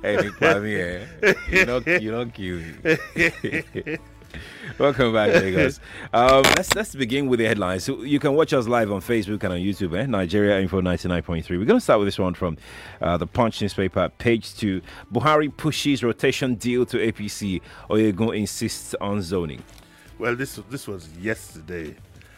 Hey, Nick Pammy, you don't kill me. Welcome back, Lagos. Let's begin with the headlines. So you can watch us live on Facebook and on YouTube. Nigeria Info 99.3. We're going to start with this one from the Punch newspaper, page 2. Buhari pushes rotation deal to APC. Oyegun insists on zoning. Well, this was yesterday.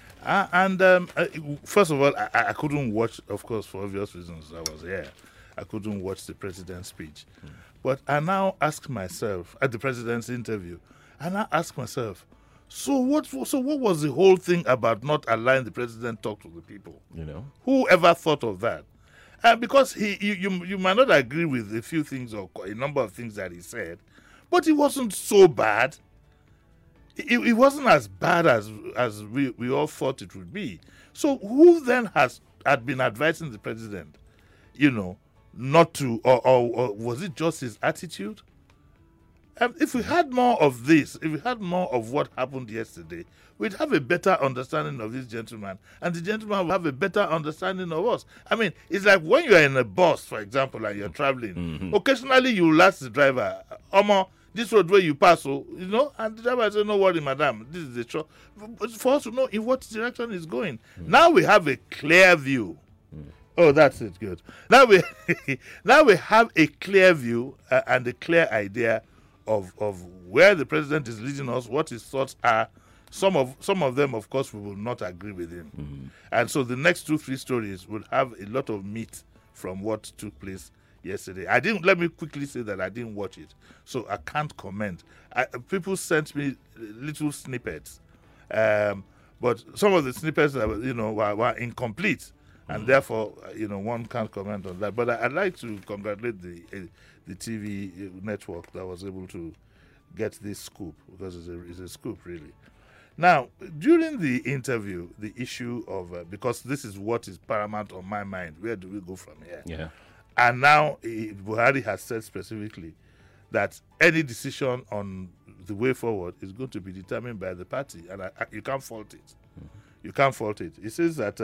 First of all, I couldn't watch, of course, for obvious reasons. I was here. I couldn't watch the president's speech. But I now ask myself, at the president's interview, and I ask myself, so what was the whole thing about not allowing the president talk to the people? Who ever thought of that? Because you might not agree with a few things or a number of things that he said, but it wasn't so bad. It wasn't as bad as we all thought it would be. So who then had been advising the president, not to, or was it just his attitude? If we had more of this, if we had more of what happened yesterday, we'd have a better understanding of this gentleman, and the gentleman will have a better understanding of us. I mean, it's like when you're in a bus, for example, and you're traveling, occasionally you ask the driver, Omo, this road where you pass, and the driver says, no worry, madam, this is the truck. For us to know in what direction it's going. Now we have a clear view. Oh, that's it, good. Now we have a clear view and a clear idea of where the president is leading us, what his thoughts are. Some of them, of course, we will not agree with him. And so the next 2-3 stories will have a lot of meat from what took place yesterday. Let me quickly say that I didn't watch it, so I can't comment. People sent me little snippets, but some of the snippets were incomplete, and therefore one can't comment on that. But I'd like to congratulate the TV network that was able to get this scoop, because it's a scoop, really. Now, during the interview, the issue of because this is what is paramount on my mind, where do we go from here? Yeah. And now Buhari has said specifically that any decision on the way forward is going to be determined by the party, and you can't fault it. You can't fault it. He says that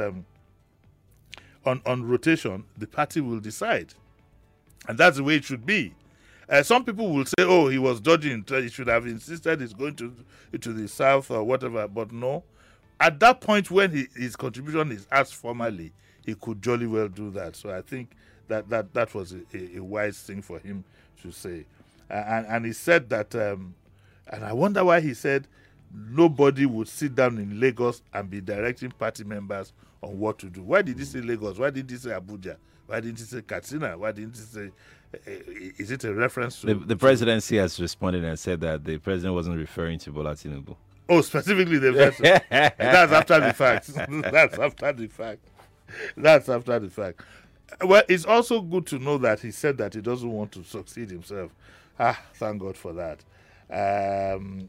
on rotation, the party will decide, and that's the way it should be. Some people will say, oh, he was dodging. He should have insisted he's going to the south or whatever. But no, at that point when his contribution is asked formally, he could jolly well do that. So I think that was a wise thing for him to say. And he said that, and I wonder why he said nobody would sit down in Lagos and be directing party members on what to do. Why did he say Lagos? Why didn't he say Abuja? Why didn't he say Katsina? Why didn't he say... is it a reference to... The presidency has responded and said that the president wasn't referring to Bola Tinubu. Oh, specifically the president. That's after the fact. That's after the fact. That's after the fact. Well, it's also good to know that he said that he doesn't want to succeed himself. Thank God for that. And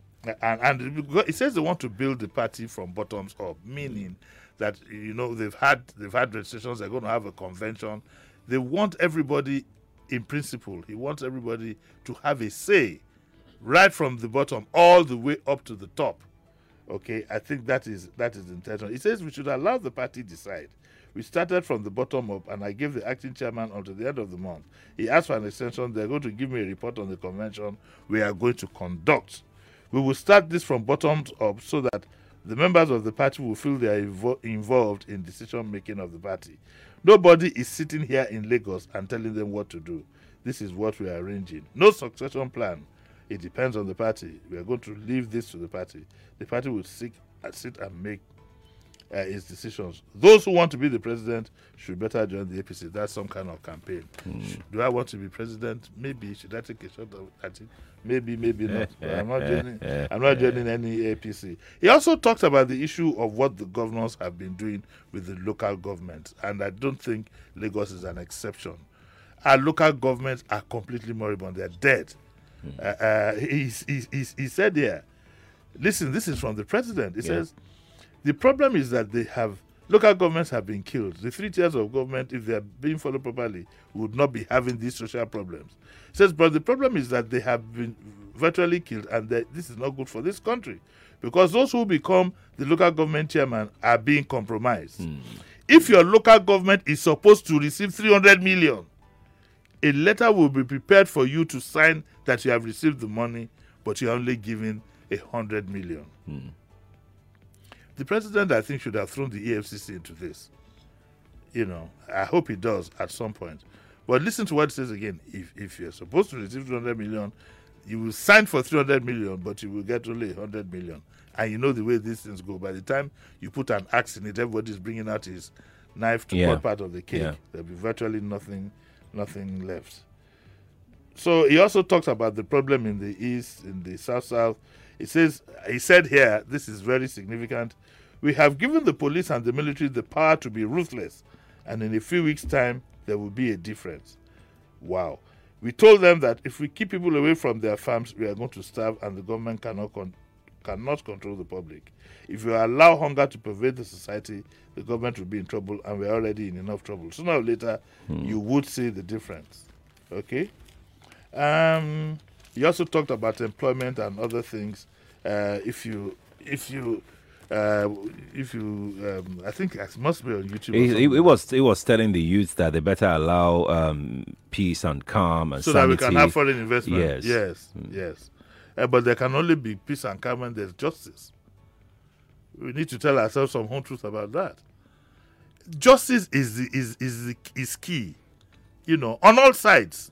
he says they want to build the party from bottoms up, meaning that they've had registrations. They're going to have a convention. They want everybody, in principle, he wants everybody to have a say, right from the bottom all the way up to the top. Okay, I think that is the intention. He says we should allow the party decide. We started from the bottom up, and I gave the acting chairman until the end of the month. He asked for an extension. They're going to give me a report on the convention we are going to conduct. We will start this from bottom up so that the members of the party will feel they are involved in decision-making of the party. Nobody is sitting here in Lagos and telling them what to do. This is what we are arranging. No succession plan. It depends on the party. We are going to leave this to the party. The party will sit and make its decisions. Those who want to be the president should better join the APC. That's some kind of campaign. Do I want to be president? Maybe. Should I take a shot at it? Maybe not. I'm not joining any APC. He also talked about the issue of what the governors have been doing with the local government, and I don't think Lagos is an exception. Our local governments are completely moribund. They're dead. He said here, listen, this is from the president. He says, the problem is that local governments have been killed. The 3 tiers of government, if they are being followed properly, would not be having these social problems. He says, but the problem is that they have been virtually killed, and this is not good for this country, because those who become the local government chairman are being compromised. If your local government is supposed to receive 300 million, a letter will be prepared for you to sign that you have received the money, but you're only given 100 million. The president, I think, should have thrown the EFCC into this. You know, I hope he does at some point. But listen to what it says again. If you're supposed to receive 200 million, you will sign for 300 million, but you will get only 100 million. And you know the way these things go. By the time you put an axe in it, everybody's bringing out his knife to cut part of the cake. There'll be virtually nothing left. So he also talks about the problem in the East, in the South. He said here, this is very significant, we have given the police and the military the power to be ruthless, and in a few weeks' time, there will be a difference. Wow. We told them that if we keep people away from their farms, we are going to starve, and the government cannot control the public. If you allow hunger to pervade the society, the government will be in trouble, and we're already in enough trouble. Sooner or later, you would see the difference. Okay? He also talked about employment and other things. I think it must be on YouTube. He was telling the youth that they better allow peace and calm and so sanity. That we can have foreign investment. Yes. But there can only be peace and calm when there's justice. We need to tell ourselves some whole truth about that. Justice is key. You know, on all sides.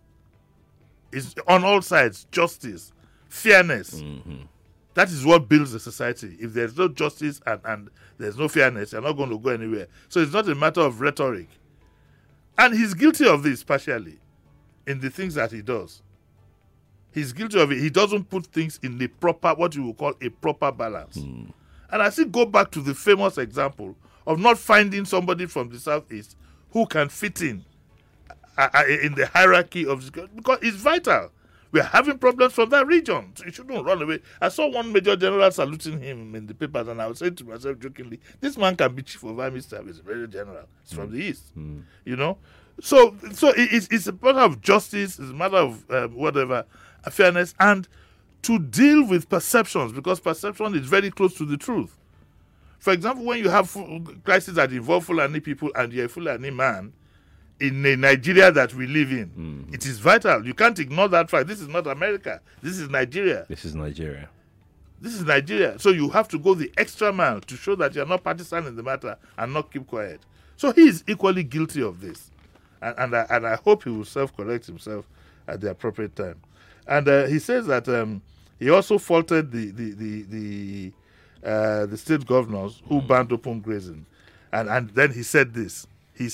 Justice, fairness. That is what builds a society. If there's no justice and there's no fairness, you're not going to go anywhere. So it's not a matter of rhetoric. And he's guilty of this partially in the things that he does. He's guilty of it. He doesn't put things in the proper, what you would call a proper balance. And I still go back to the famous example of not finding somebody from the Southeast who can fit in the hierarchy of this, because it's vital. We're having problems from that region. So you shouldn't run away. I saw one Major General saluting him in the papers, and I was saying to myself jokingly, this man can be Chief of Army Staff. He's a Major General. He's from the East. You know? So it's a matter of justice. It's a matter of fairness, and to deal with perceptions, because perception is very close to the truth. For example, when you have crises that involve Fulani people and you're a Fulani man, in a Nigeria that we live in, it is vital. You can't ignore that fact. This is not America. This is Nigeria. This is Nigeria. So you have to go the extra mile to show that you're not partisan in the matter and not keep quiet. So he is equally guilty of this. And I hope he will self-correct himself at the appropriate time. And he says that he also faulted the state governors who banned open grazing. And then he said this.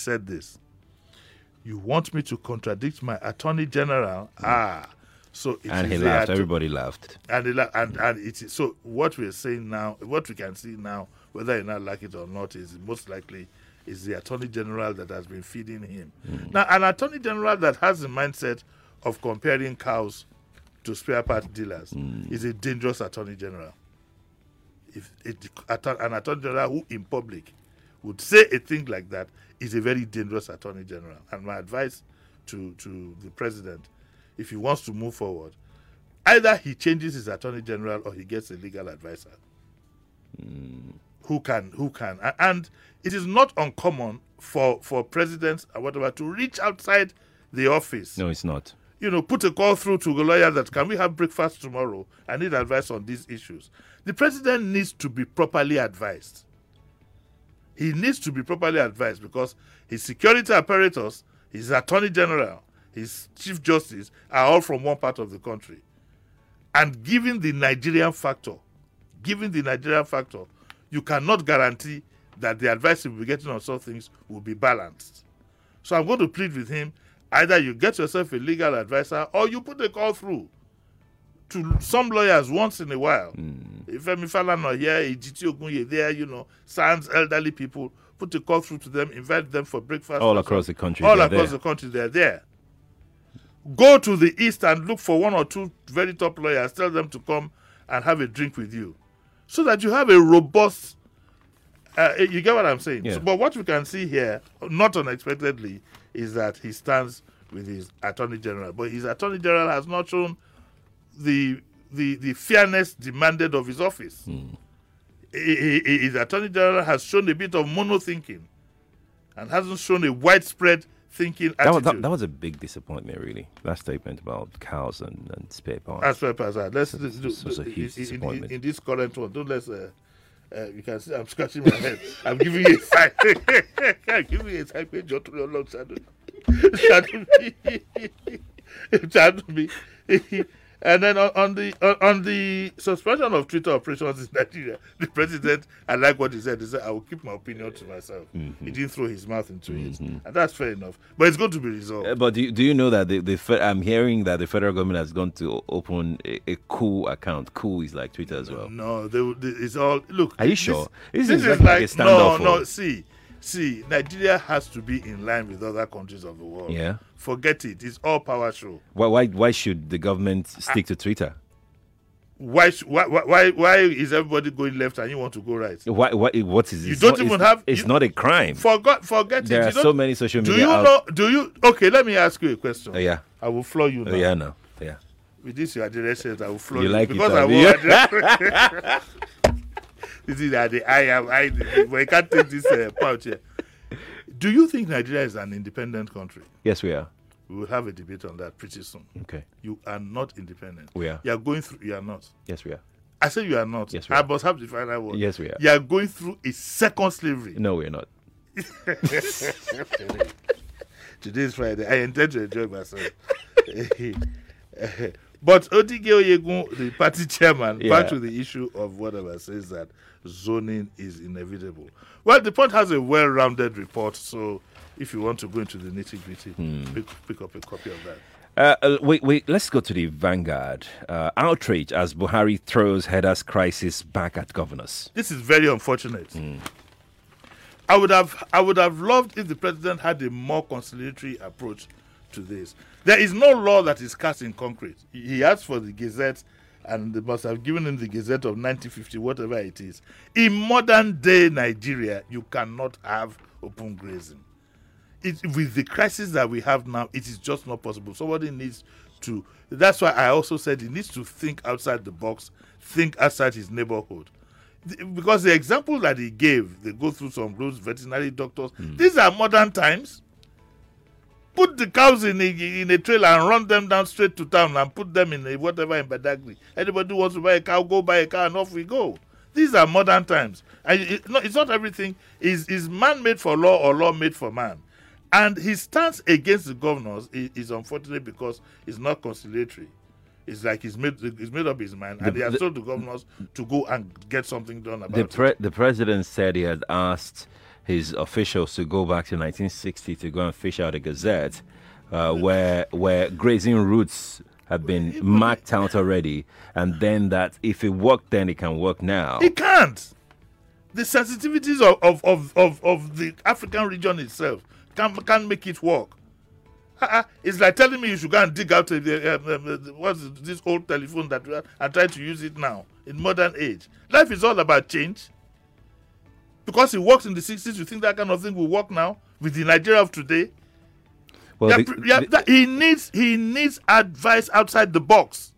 You want me to contradict my Attorney General? So it and he laughed. Everybody laughed. And it is, so what we're saying now, what we can see now, whether you not like it or not, is most likely is the Attorney General that has been feeding him. Now, an Attorney General that has the mindset of comparing cows to spare part dealers is a dangerous Attorney General. An Attorney General who in public would say a thing like that is a very dangerous Attorney General. And my advice to the President, if he wants to move forward, either he changes his Attorney General or he gets a legal advisor who can. And it is not uncommon for presidents or whatever to reach outside the office. No, it's not. You know, put a call through to a lawyer that, can we have breakfast tomorrow? I need advice on these issues. The president needs to be properly advised. He needs to be properly advised because his security apparatus, his Attorney General, his Chief Justice are all from one part of the country. And given the Nigerian factor, you cannot guarantee that the advice he will be getting on some things will be balanced. So I'm going to plead with him, either you get yourself a legal advisor or you put a call through to some lawyers once in a while. If Femi Falana here, Ejiti Ogunye there, you know, sans elderly people, put a call through to them, invite them for breakfast. All across the country. The country, they're there. Go to the East and look for one or two very top lawyers. Tell them to come and have a drink with you, so that you have a robust. You get what I'm saying? Yeah. So, but what we can see here, not unexpectedly, is that he stands with his Attorney General. But his Attorney General has not shown the fairness demanded of his office. His Attorney General has shown a bit of mono-thinking and hasn't shown a widespread thinking That attitude. was a big disappointment, really. That statement about cows and spare parts. As far as that, let's do a huge disappointment. in this current one. Don't let's. You can see I'm scratching my head. I'm giving you a sign. I'm giving you a sign. Just to your long shadow. Shadow me. And then on the suspension of Twitter operations in Nigeria, the president, I like what he said. He said, "I will keep my opinion to myself." He didn't throw his mouth into it, and that's fair enough. But it's going to be resolved. But do you know that I'm hearing that the federal government has gone to open a cool account. Cool is like Twitter as well. No, it's all look. Are you sure? This is like like a standoff. no. See, Nigeria has to be in line with other countries of the world. Yeah. Forget it. It's all power show. Why should the government stick to Twitter? Why is everybody going left and you want to go right? What is it? You don't even have. It's not a crime. Forget it. There are so many social media. Do you know? Do you? Okay, let me ask you a question. Yeah. I will floor you now. Yeah, no. Yeah. With this your directions, I will floor you. Like because it, I will. This is that I can't take this pouch here. Do you think Nigeria is an independent country? Yes, we are. We will have a debate on that pretty soon. Okay. You are not independent. We are. You are going through. You are not. Yes, we are. I say you are not. Yes, we are. I must have the final word. Yes, we are. You are going through a second slavery. No, we're not. Today is Friday. I intend to enjoy myself. But Odige Oyegun, the party chairman, back to the issue of whatever, says that zoning is inevitable. Well, the point has a well-rounded report, so if you want to go into the nitty-gritty, pick up a copy of that. Wait, let's go to the Vanguard. Outrage as Buhari throws headers crisis back at governors. This is very unfortunate. I would have loved if the president had a more conciliatory approach to this. There is no law that is cast in concrete. He asked for the Gazette, and they must have given him the Gazette of 1950, whatever it is. In modern day Nigeria, you cannot have open grazing. With the crisis that we have now, it is just not possible. Somebody needs to. That's why I also said he needs to think outside the box, think outside his neighborhood. Because the example that he gave, they go through some roads, veterinary doctors. These are modern times. Put the cows in a trailer and run them down straight to town and put them in whatever in Badagry. Anybody who wants to buy a cow, go buy a cow and off we go. These are modern times. And it's not everything is man made for law or law made for man. And his stance against the governors is unfortunate because it's not conciliatory. It's like he's made up his mind, and he has told the governors to go and get something done about it. The president said he had asked his officials to go back to 1960 to go and fish out a Gazette, where grazing routes have been marked out already, and then that if it worked then, it can work now. It can't. The sensitivities of the African region itself can't make it work. It's like telling me you should go and dig out what's this old telephone that and try to use it now in modern age. Life is all about change. Because it works in the 60s, you think that kind of thing will work now with the Nigeria of today? Well, he needs advice outside the box.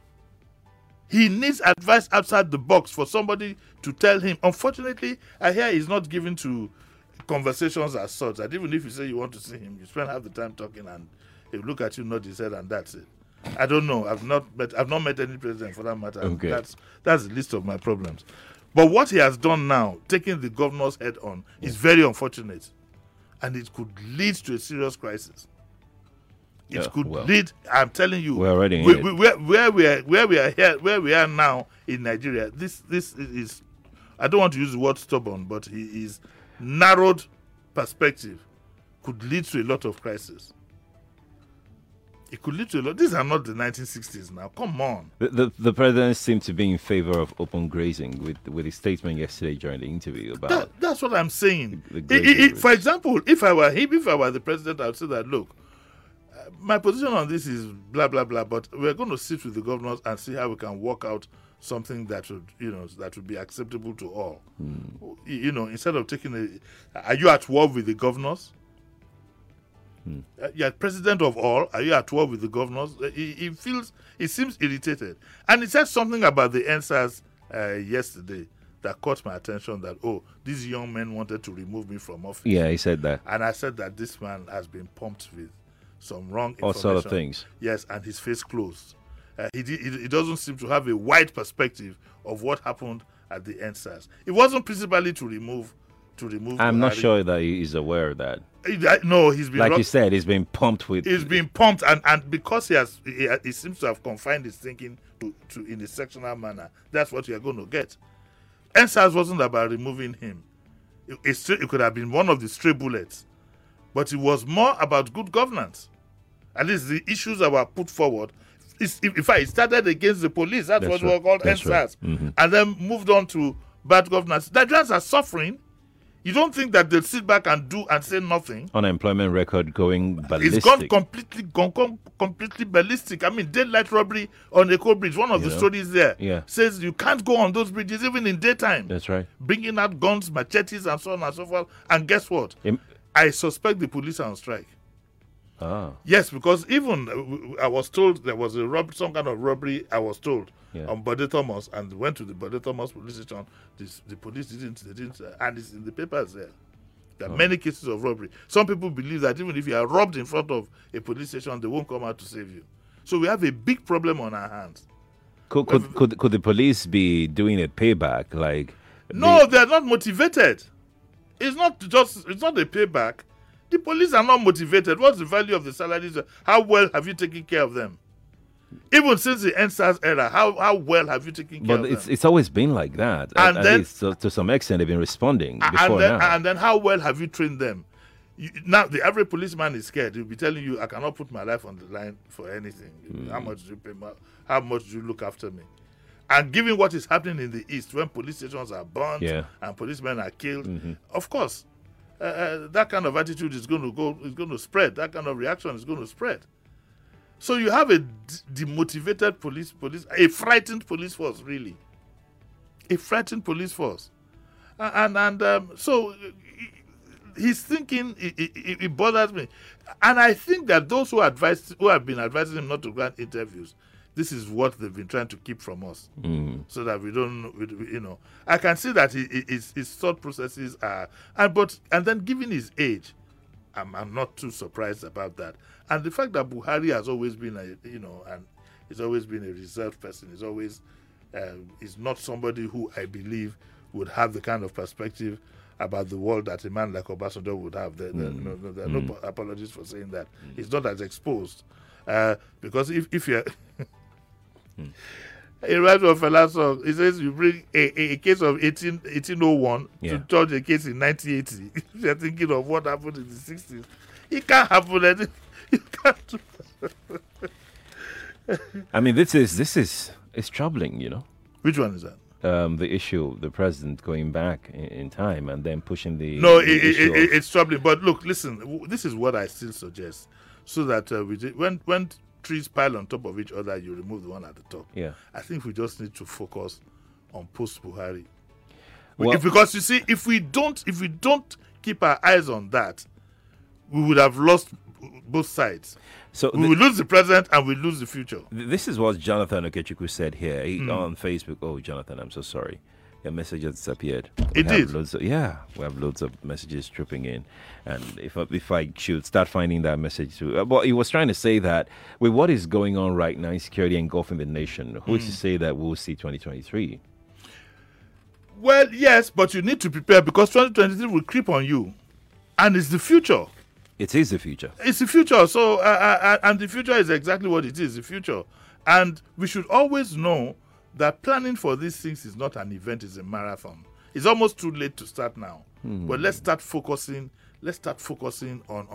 He needs advice outside the box for somebody to tell him. Unfortunately, I hear he's not given to conversations as such. That even if you say you want to see him, you spend half the time talking and he'll look at you, nod his head, and that's it. I don't know. I've not met any president for that matter. Okay. That's the list of my problems. But what he has done now, taking the governor's head on, is very unfortunate, and it could lead to a serious crisis. It could lead. I'm telling you, we're already where we are now in Nigeria. This is. I don't want to use the word stubborn, but he is narrowed perspective could lead to a lot of crisis. It could lead to a lot. These are not the 1960s now. Come on. The president seemed to be in favor of open grazing with his statement yesterday during the interview about. That's what I'm saying. The for example, if I were him, if I were the president, I would say that look, my position on this is blah blah blah. But we're going to sit with the governors and see how we can work out something that would be acceptable to all. Instead of taking are you at war with the governors? You're president of all. Are you at war with the governors? He seems irritated. And he said something about the answers yesterday that caught my attention that, these young men wanted to remove me from office. Yeah, he said that. And I said that this man has been pumped with some wrong information. All sort of things. Yes, and his face closed. He doesn't seem to have a wide perspective of what happened at the NSAS. It wasn't principally to remove I'm not Buhari. sure that he is aware of that. No, he's been Like you said, he's been pumped with. He's been pumped, and because he seems to have confined his thinking to in a sectional manner. That's what you're going to get. NSAS wasn't about removing him. It could have been one of the stray bullets, but it was more about good governance. At least the issues that were put forward. In fact, it started against the police. That's what right. we called That's NSAS, right. Mm-hmm. and then moved on to bad governance. Nigerians are suffering. You don't think that they'll sit back and say nothing? Unemployment record going ballistic. It's gone completely ballistic. I mean, daylight robbery on Eko Bridge, one of the stories there, says you can't go on those bridges even in daytime. That's right. Bringing out guns, machetes, and so on and so forth. And guess what? I suspect the police are on strike. Ah. Yes, because even I was told there was some kind of robbery, I was told, on Bode Thomas, and went to the Bode Thomas police station. The police didn't, and it's in the papers there. There are many cases of robbery. Some people believe that even if you are robbed in front of a police station, they won't come out to save you. So we have a big problem on our hands. Could the police be doing a payback? No, they are not motivated. It's not a payback. The police are not motivated. What's the value of the salaries? How well have you taken care of them? Even since the NSAS era, how well have you taken care of them? But it's always been like that. And at least to some extent, they've been responding before now. And then how well have you trained them? Now, the average policeman is scared. He'll be telling you, I cannot put my life on the line for anything. How much do you pay? How much do you look after me? And given what is happening in the East, when police stations are burned and policemen are killed, of course, that kind of attitude is going to spread. That kind of reaction is going to spread. So you have a demotivated police, a frightened police force, really. A frightened police force. So his thinking, it bothers me. And I think that those who have been advising him not to grant interviews, this is what they've been trying to keep from us, so that we don't, I can see that his thought processes are, and then given his age, I'm not too surprised about that. And the fact that Buhari has always been and he's always been a reserved person. He's always is not somebody who I believe would have the kind of perspective about the world that a man like Obasanjo would have. There are no apologies for saying that. He's not as exposed. Because if you're a writer of Fela song, he says you bring a case of 1801 to judge a case in 1980. If you're thinking of what happened in the 60s, it can't happen. You can't. I mean, this is troubling, Which one is that? The issue, the president going back in time and then pushing the. No, it's troubling. But look, listen. This is what I still suggest, so that when trees pile on top of each other, you remove the one at the top. Yeah. I think we just need to focus on post-Buhari. Well, Because you see, if we don't keep our eyes on that, we would have lost both sides. So we will lose the present and we lose the future. This is what Jonathan Okechukwu said here on Facebook. Oh, Jonathan, I'm so sorry. Your message has disappeared. It did? We have loads of messages trooping in. And if I should start finding that message too. But he was trying to say that with what is going on right now, insecurity engulfing the nation, who is to say that we'll see 2023? Well, yes, but you need to prepare because 2023 will creep on you. And it's the future. It is the future. It's the future. So, and the future is exactly what it is, the future. And we should always know that planning for these things is not an event, it's a marathon. It's almost too late to start now. But let's start focusing on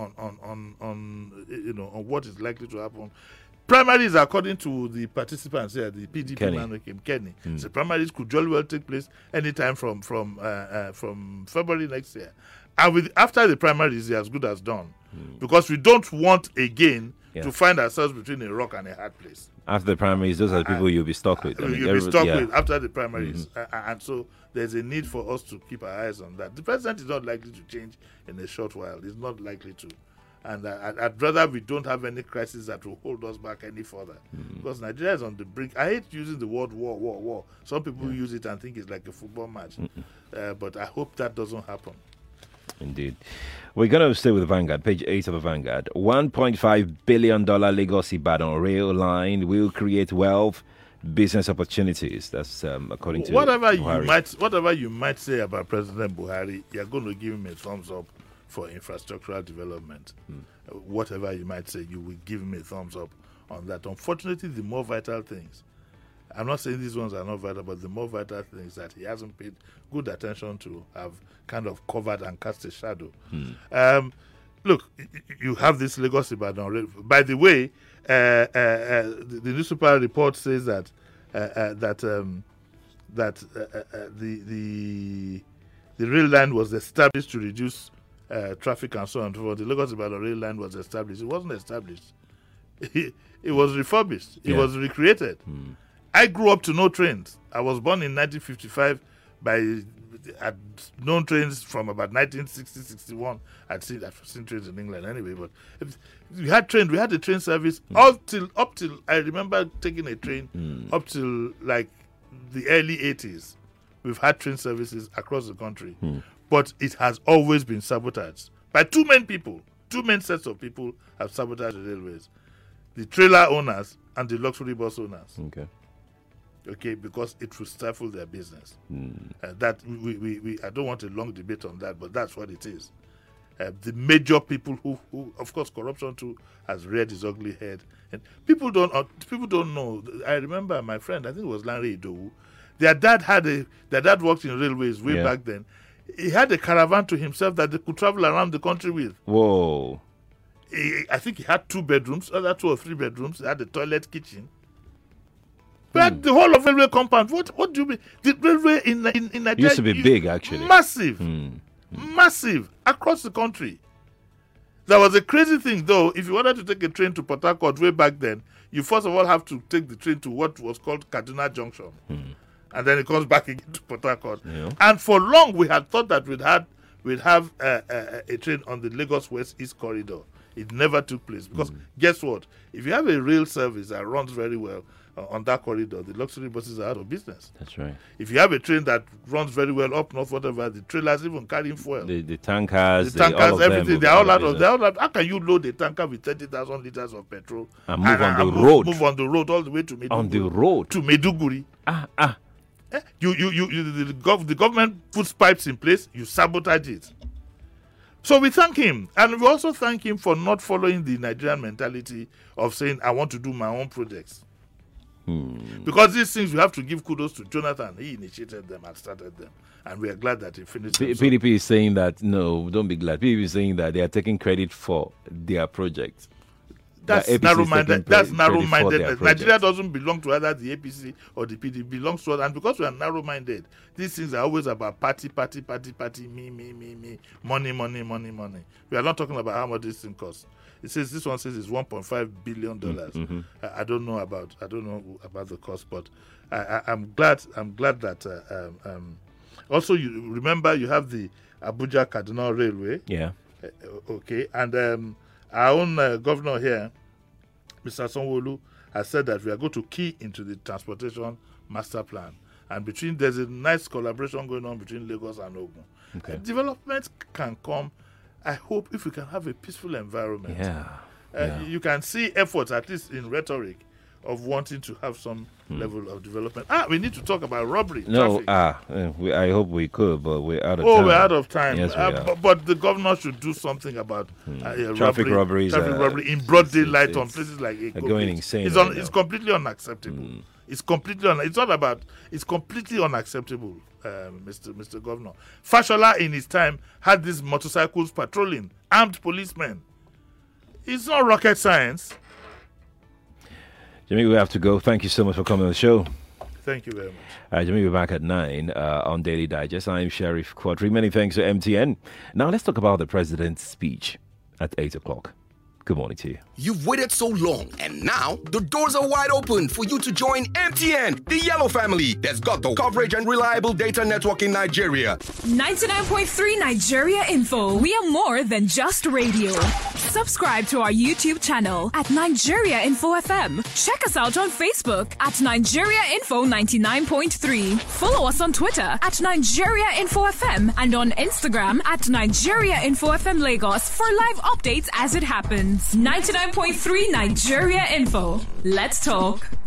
what is likely to happen. Primaries, according to the participants here, the PDP man who came, Kenny, the primaries could jolly well take place anytime from February next year. And after the primaries, they're as good as done. Because we don't want again to find ourselves between a rock and a hard place. After the primaries, those are the people you'll be stuck with. You'll be stuck with after the primaries. And so there's a need for us to keep our eyes on that. The president is not likely to change in a short while. He's not likely to. And I'd rather we don't have any crisis that will hold us back any further. Because Nigeria is on the brink. I hate using the word war. Some people use it and think it's like a football match. But I hope that doesn't happen. Indeed. We're going to stay with Vanguard, page 8 of the Vanguard. $1.5 billion Lagos-Ibadan rail line will create wealth, business opportunities. That's according to whatever Buhari. you might say about President Buhari, you're going to give him a thumbs up for infrastructural development. Whatever you might say, you will give him a thumbs up on that. Unfortunately, the more vital things, I'm not saying these ones are not vital, but the more vital things that he hasn't paid good attention to have kind of covered and cast a shadow. Look, you have this Lagos Ibadan. By the way, the newspaper report says that the rail line was established to reduce traffic and so on. The Lagos Ibadan rail line was established. It wasn't established. It was refurbished. It was recreated. I grew up to know trains. I was born in 1955. I'd known trains from about 1960, 61. I've seen trains in England anyway. But we had a train service up till I remember taking a train up till like the early 80s. We've had train services across the country. But it has always been sabotaged by two main sets of people have sabotaged the railways: the trailer owners and the luxury bus owners. Okay, because it will stifle their business. That I don't want a long debate on that, but that's what it is. The major people who of course, corruption too has reared its ugly head, and people don't know. I remember my friend, I think it was Lanre Idowu. Their dad worked in railways way back then. He had a caravan to himself that they could travel around the country with. Whoa! I think he had 2 bedrooms, other 2 or 3 bedrooms. He had a toilet, kitchen. But the whole of railway compound, what do you mean? The railway in Nigeria used to be big, actually. Massive. Massive. Across the country. There was a crazy thing, though. If you wanted to take a train to Port Harcourt way back then, you first of all have to take the train to what was called Kaduna Junction. And then it comes back again to Port Harcourt. And for long, we had thought that we'd have a train on the Lagos West East Corridor. It never took place. Because guess what? If you have a rail service that runs very well, on that corridor, the luxury buses are out of business. That's right. If you have a train that runs very well up north, whatever, the trailers even carrying fuel. The tankers, everything, they're all out of. How can you load a tanker with 30,000 liters of petrol and move on the road? Move on the road all the way to Maiduguri. On the road to Maiduguri. The government puts pipes in place. You sabotage it. So we thank him, and we also thank him for not following the Nigerian mentality of saying, "I want to do my own projects." Because these things, we have to give kudos to Jonathan. He initiated them and started them. And we are glad that he finished them. PDP is saying that, no, don't be glad. PDP is saying that they are taking credit for their project. That's narrow-minded. Nigeria doesn't belong to either the APC or the PDP. It belongs to us. And because we are narrow-minded, these things are always about party, me, money. We are not talking about how much this thing costs. This one says it's $1.5 billion. I don't know about the cost, but I'm glad that also you remember you have the Abuja Kaduna Railway. Yeah. Okay, and our own governor here, Mr. Sanwo-Olu, has said that we are going to key into the transportation master plan, and there's a nice collaboration going on between Lagos and Ogun. Okay. Development can come. I hope if we can have a peaceful environment. You can see efforts, at least in rhetoric, of wanting to have some level of development. We need to talk about robbery. No, I hope we could, but we're out of time. Oh, we're out of time. Yes, we are. But the governor should do something about traffic robberies. Traffic robbery in broad daylight on places like Eko. Going insane. It's completely unacceptable. It's completely it's completely unacceptable, Mr. Governor. Fashola in his time had these motorcycles patrolling, armed policemen. It's not rocket science. Jimmy, we have to go. Thank you so much for coming on the show. Thank you very much. Jimmy, we're back at 9 on Daily Digest. I'm Sheriff Quadri. Many thanks to MTN. Now let's talk about the president's speech at 8 o'clock. Good morning to you. You've waited so long, and now the doors are wide open for you to join MTN, the yellow family that's got the coverage and reliable data network in Nigeria. 99.3 Nigeria Info. We are more than just radio. Subscribe to our YouTube channel at Nigeria Info FM. Check us out on Facebook at Nigeria Info 99.3. Follow us on Twitter at Nigeria Info FM and on Instagram at Nigeria Info FM Lagos for live updates as it happens. 99.3 Nigeria Info. Let's talk.